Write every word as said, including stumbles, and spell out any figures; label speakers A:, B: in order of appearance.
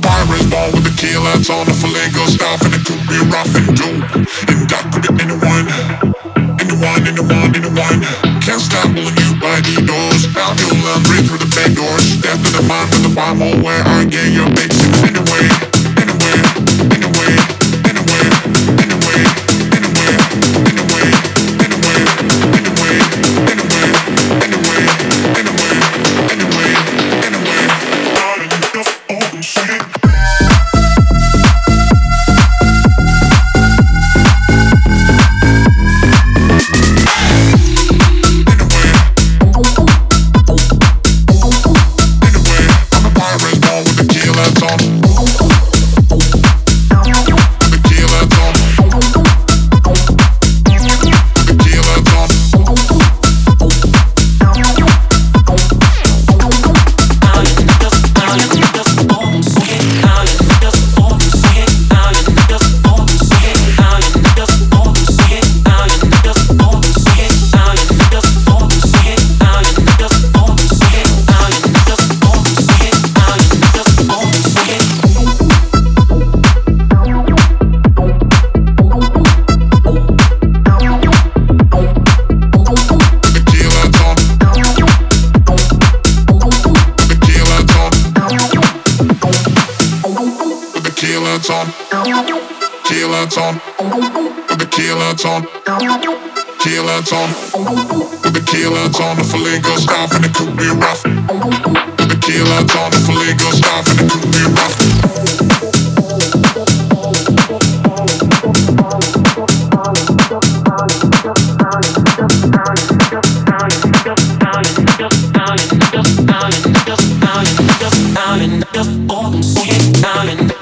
A: virus ball with the key lights on, the flamingo stuff, and it could be rough and dope. And that could be anyone, anyone, anyone, anyone. Can't stop pulling you by the doors. Bound your land, breathe through the back doors. Step to the mind with the Bible where I get your basic anyway, anyway, anyway, anyway, anyway, anyway, anyway, anyway, anyway, anyway, anyway, anyway, anyway, anyway. Out in the open city. Lights on, key lights on, with the key lights on, key lights on, with the key lights on, the flamingo stuff, and it could be rough. With the key lights on, the flamingo stuff, and it could be rough.
B: Down in the open, see it down in